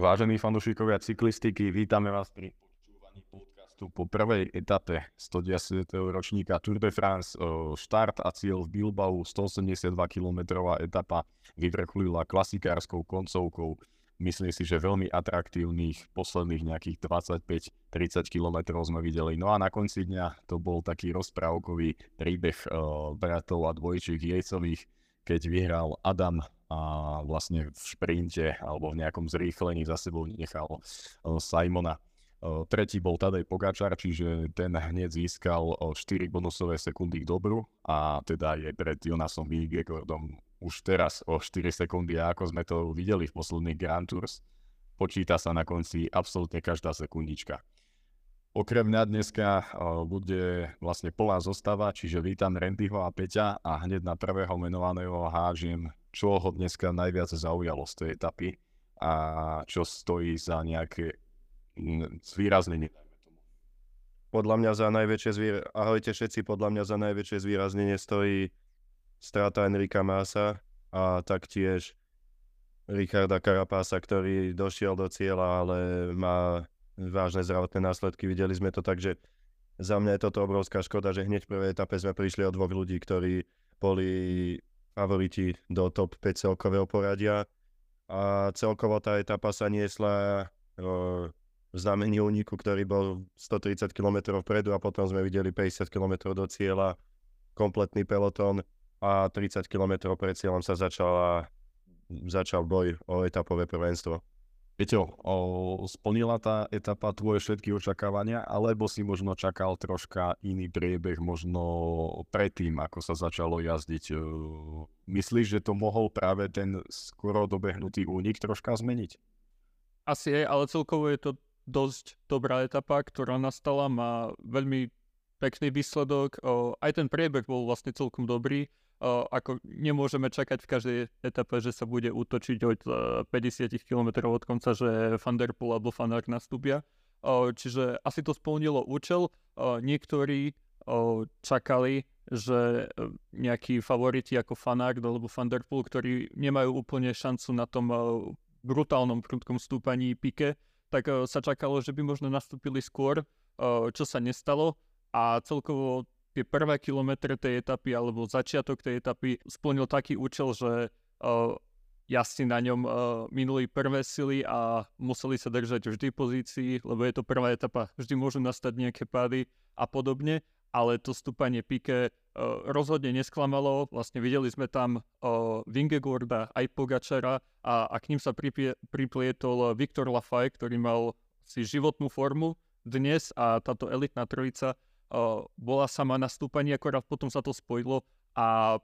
Vážení fanúšikovia cyklistiky, vítame vás pri počúvaní podcastu po prvej etape 110. ročníka Tour de France. Štart a cieľ v Bilbao, 182 km etapa, vyvrcholila klasikárskou koncovkou. Myslím si, že veľmi atraktívnych posledných nejakých 25-30 km sme videli. No a na konci dňa to bol taký rozprávkový príbeh bratov a dvojčík Jejcových, keď vyhral Adam a vlastne v šprinte alebo v nejakom zrýchlení za sebou nechal Simona. Tretí bol Tadej Pogačar, čiže ten hneď získal 4 bonusové sekundy k dobru a teda je pred Jonasom Vingegaardom už teraz o 4 sekundy, a ako sme to videli v posledných Grand Tours, počíta sa na konci absolútne každá sekundička. Okrem mňa dneska bude vlastne plná zostava, čiže vítam Randyho a Peťa a hneď na prvého menovaného hážem, čo ho dneska najviac zaujalo z tej etapy a čo stojí za nejaké zvýraznenie. Podľa mňa za najväčšie ahojte všetci, podľa mňa za najväčšie zvýraznenie stojí strata Enrika Masa a taktiež Richarda Carapasa, ktorý došiel do cieľa, ale má vážne zdravotné následky. Videli sme to tak, že za mňa je toto obrovská škoda, že hneď v prvej etape sme prišli od dvoch ľudí, ktorí boli favoriti do top 5 celkového poradia a celkovo tá etapa sa niesla v znamení úniku, ktorý bol 130 km vpredu a potom sme videli 50 km do cieľa, kompletný pelotón a 30 km pred cieľom sa začal boj o etapové prvenstvo. Peťo, splnila tá etapa tvoje všetky očakávania, alebo si možno čakal troška iný priebeh, možno predtým, ako sa začalo jazdiť? Myslíš, že to mohol práve ten skoro dobehnutý únik troška zmeniť? Asi je, ale celkovo je to dosť dobrá etapa, ktorá nastala, má veľmi pekný výsledok. Aj ten priebeh bol vlastne celkom dobrý. Ako nemôžeme čakať v každej etape, že sa bude útočiť od 50 km od konca, že Van der Poel alebo Van Aert nastúpia. Čiže asi to splnilo účel. Niektorí čakali, že nejakí favoriti ako Van Aert alebo Van der Poel, ktorí nemajú úplne šancu na tom brutálnom prudkom stúpaní Piqué, tak sa čakalo, že by možno nastúpili skôr, čo sa nestalo a celkovo tie prvé kilometre tej etapy alebo začiatok tej etapy splnil taký účel, že jazdci na ňom minuli prvé sily a museli sa držať vždy v pozícii, lebo je to prvá etapa, vždy môžu nastať nejaké pády a podobne, ale to stúpanie Piqué rozhodne nesklamalo, vlastne videli sme tam Vingegaarda aj Pogačara a k ním sa priplietol Viktor Lafay, ktorý mal si životnú formu dnes a táto elitná trojica bola sama na stúpaní, akorát potom sa to spojilo a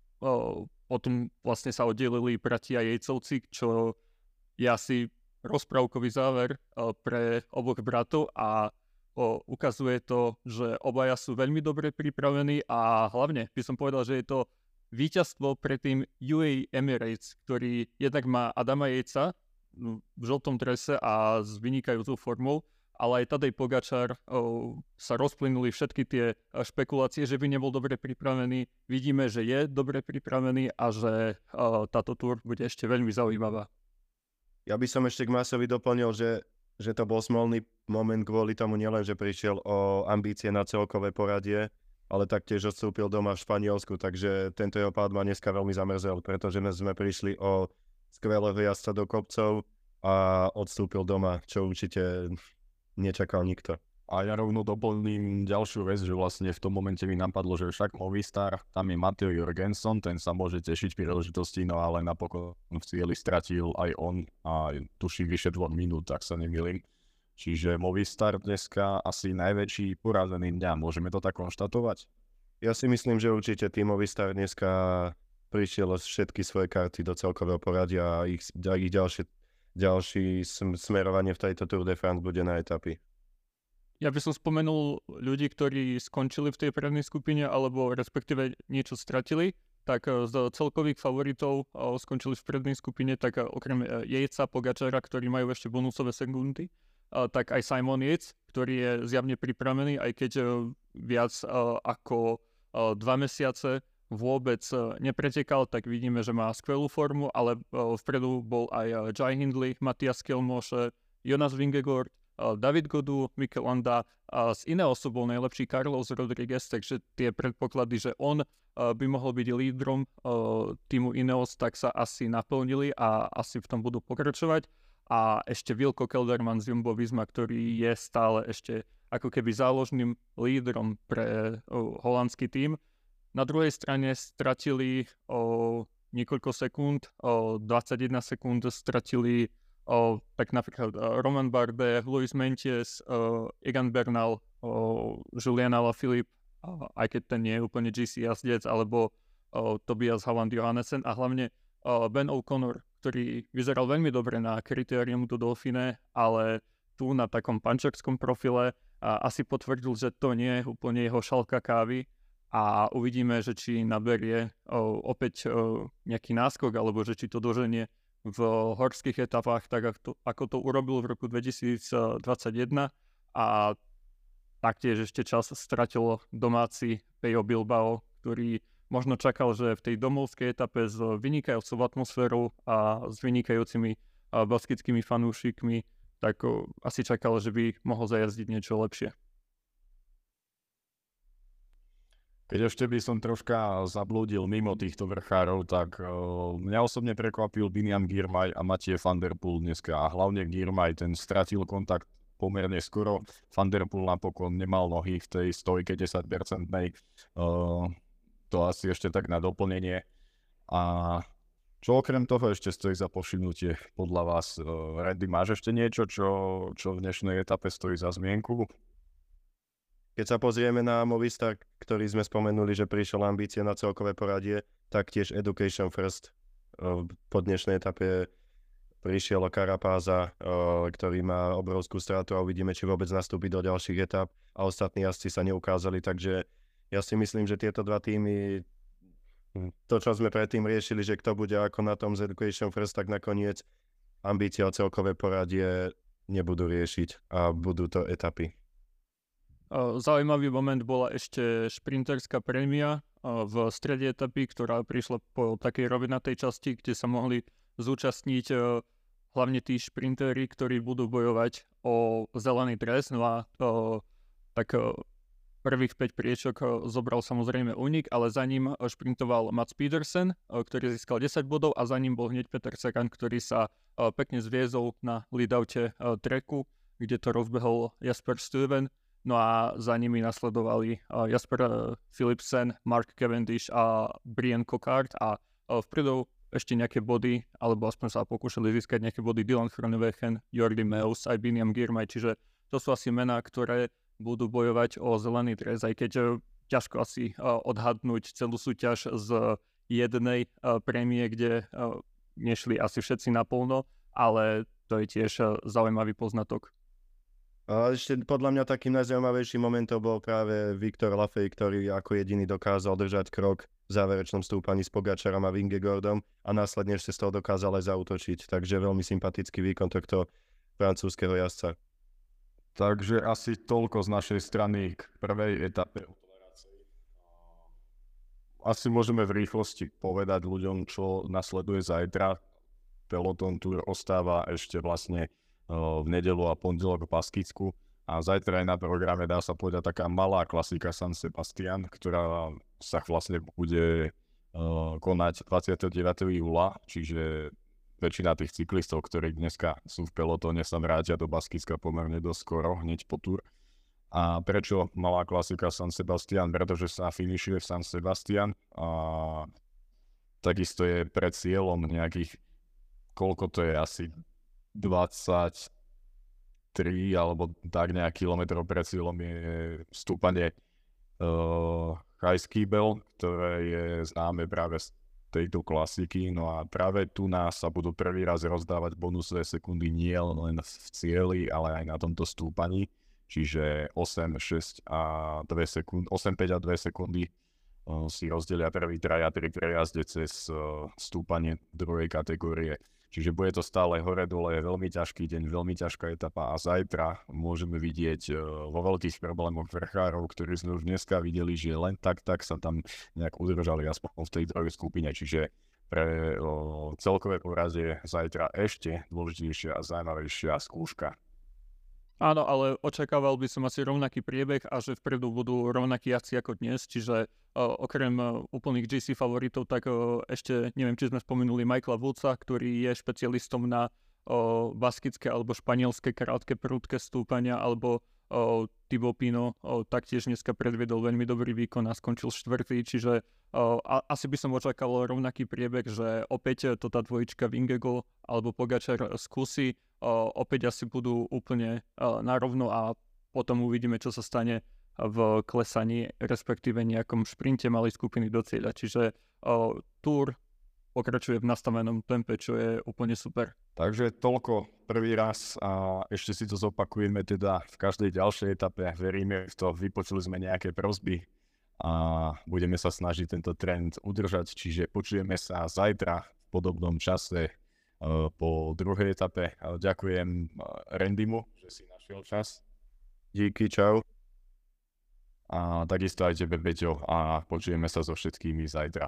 potom vlastne sa oddelili bratia Jejcovci, čo je asi rozprávkový záver pre oboch bratov a ukazuje to, že obaja sú veľmi dobre pripravení a hlavne by som povedal, že je to víťazstvo pre tým UAE Emirates, ktorý jednak má Adama Jejca v žltom drese a s vynikajúcou formou, ale aj Tadej Pogačar sa rozplynuli všetky tie špekulácie, že by nebol dobre pripravený. Vidíme, že je dobre pripravený a že táto túr bude ešte veľmi zaujímavá. Ja by som ešte k Masovi doplnil, že to bol smolný moment kvôli tomu nielen, že prišiel o ambície na celkové poradie, ale taktiež odstúpil doma v Španielsku, takže tento jeho pád ma dneska veľmi zamrzel, pretože sme prišli o skvelého jazdca do kopcov a odstúpil doma, čo určite nečakal nikto. A ja rovno doplním ďalšiu vec, že vlastne v tom momente mi napadlo, že však Movistar, tam je Matteo Jorgensen, ten sa môže tešiť príležitosti, no ale napokon v cieli stratil aj on a tuším vyše 2 minút, tak sa nemýlim. Čiže Movistar dneska asi najväčší porazený dňa, môžeme to tak konštatovať? Ja si myslím, že určite tým Movistar dneska prišiel všetky svoje karty do celkového poradia a ich ďalší smerovanie v tejto Tour de France bude na etapy. Ja by som spomenul ľudí, ktorí skončili v tej prednej skupine alebo respektíve niečo stratili, tak z celkových favoritov skončili v prednej skupine, tak okrem Jejca, Pogačara, ktorí majú ešte bonusové sekundy, tak aj Simon Yates, ktorý je zjavne pripravený, aj keď viac ako 2 mesiace vôbec nepretekal, tak vidíme, že má skvelú formu, ale vpredu bol aj Jai Hindley, Matthias Kelmosche, Jonas Vingegaard, David Gaudu, Mikel Landa a z iného sú bol najlepší Carlos Rodriguez, takže tie predpoklady, že on by mohol byť lídrom týmu Ineos, tak sa asi naplnili a asi v tom budú pokračovať. A ešte Wilco Kelderman z Jumbo-Visma, ktorý je stále ešte ako keby záložným lídrom pre holandský tím. Na druhej strane stratili niekoľko sekúnd, 21 sekúnd stratili tak napríklad Romain Bardet, Luis Meintjes, Egan Bernal, Julian Alaphilippe, aj keď ten nie je úplne GC jazdec, alebo Tobias Haaland Johannesen a hlavne Ben O'Connor, ktorý vyzeral veľmi dobre na Criterium du Dauphiné, ale tu na takom pančakskom profile asi potvrdil, že to nie je úplne jeho šalka kávy a uvidíme, že či naberie opäť nejaký náskok, alebo že či to doženie v horských etapách, tak ako to urobil v roku 2021 a taktiež ešte čas stratilo domáci Peyo Bilbao, ktorý možno čakal, že v tej domovskej etape s vynikajúcou atmosférou a s vynikajúcimi baskickými fanúšikmi, tak asi čakal, že by mohol zajazdiť niečo lepšie. Keď ešte by som troška zablúdil mimo týchto vrchárov, tak mňa osobne prekvapil Biniam Girmay a Mathieu van der Poel dneska. A hlavne Girmay, ten stratil kontakt pomerne skoro. Van der Poel napokon nemal nohy v tej stojke 10%. To asi ešte tak na doplnenie. A čo okrem toho ešte stojí za pošinutie podľa vás? Randy, máš ešte niečo, čo v dnešnej etape stojí za zmienku? Keď sa pozrieme na Movistar, ktorý sme spomenuli, že prišiel ambície na celkové poradie, tak tiež Education First po dnešnej etape prišiel Carapáza, ktorý má obrovskú stratu a uvidíme, či vôbec nastúpi do ďalších etap a ostatní jazdci sa neukázali, takže ja si myslím, že tieto dva týmy, to čo sme predtým riešili, že kto bude ako na tom z Education First, tak nakoniec ambície o celkové poradie nebudú riešiť a budú to etapy. Zaujímavý moment bola ešte šprinterská prémia v strede etapy, ktorá prišla po takej rovinatej časti, kde sa mohli zúčastniť hlavne tí šprintéri, ktorí budú bojovať o zelený dres. No a tak prvých 5 priečok zobral samozrejme Unik, ale za ním šprintoval Mats Pedersen, ktorý získal 10 bodov a za ním bol hneď Peter Sagan, ktorý sa pekne zviezol na lead-oute treku, kde to rozbehol Jasper Stuyven. No a za nimi nasledovali Jasper Philipsen, Mark Cavendish a Brian Cockart a vpredu ešte nejaké body, alebo aspoň sa pokúšali získať nejaké body Dylan Groenewegen, Jordi Meus, aj Biniam Girmay, čiže to sú asi mená, ktoré budú bojovať o zelený dres, aj keď ťažko asi odhadnúť celú súťaž z jednej prémie, kde nešli asi všetci naplno, ale to je tiež zaujímavý poznatok. A ešte podľa mňa takým najzaujímavejším momentom bol práve Viktor Lafay, ktorý ako jediný dokázal držať krok v záverečnom stúpaní s Pogačarom a Vingegaardom a následne ešte z toho dokázal aj zaútočiť. Takže veľmi sympatický výkon tohto francúzskeho jazdca. Takže asi toľko z našej strany k prvej etape. Asi môžeme v rýchlosti povedať ľuďom, čo nasleduje zajtra. Peloton Tour ostáva ešte vlastne v nedeľu a pondelok v Baskicku a zajtra aj na programe dá sa povedať taká malá klasika San Sebastian, ktorá sa vlastne bude konať 29. júla, čiže väčšina tých cyklistov, ktorí dneska sú v pelotóne, sa vrátia do Baskicka pomerne dosť skoro, hneď po Tour. A prečo malá klasika San Sebastian? Pretože sa finišuje v San Sebastian a takisto je pred cieľom nejakých, koľko to je, asi 23 alebo tak nejak kilometrov pred cieľom je stúpanie Kajskýbel, ktoré je známe práve z tejto klasiky. No a práve tu nás sa budú prvý raz rozdávať bonusové sekundy nie len v cieli, ale aj na tomto stúpaní. Čiže 8, 6 a 2 sekundy, 8, 5 a 2 sekundy si rozdelia prvý traja, tri prejazde cez stúpanie druhej kategórie. Čiže bude to stále hore-dole, veľmi ťažký deň, veľmi ťažká etapa a zajtra môžeme vidieť vo veľkých problémoch vrchárov, ktorí sme už dneska videli, že len tak sa tam nejak udržali aspoň v tej druhej skupine. Čiže pre celkové porazie zajtra ešte dôležitejšia a zaujímavejšia skúška. Áno, ale očakával by som asi rovnaký priebeh a že vpredu budú rovnakí jazdci ako dnes, čiže okrem úplných GC favoritov, tak ešte neviem, či sme spomenuli Michaela Woodsa, ktorý je špecialistom na baskické alebo španielské krátke prudké stúpania, alebo Thibaut Pinot taktiež dneska predviedol veľmi dobrý výkon a skončil štvrtý, čiže asi by som očakal rovnaký priebeh, že opäť to tá dvojička Vingegaard alebo Pogačar skúsi, opäť asi budú úplne narovno a potom uvidíme, čo sa stane v klesaní, respektíve nejakom šprinte malej skupiny do cieľa. Čiže Tour pokračuje v nastavenom tempe, čo je úplne super. Takže toľko prvý raz a ešte si to zopakujeme teda v každej ďalšej etape. Veríme v to, vypočuli sme nejaké prosby a budeme sa snažiť tento trend udržať, čiže počujeme sa zajtra v podobnom čase po druhej etape. Ďakujem Randymu, že si našiel čas. Díky, čau. A takisto aj tebe, Peťo, a počujeme sa so všetkými zajtra.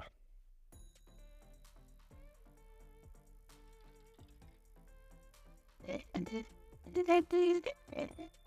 Did I do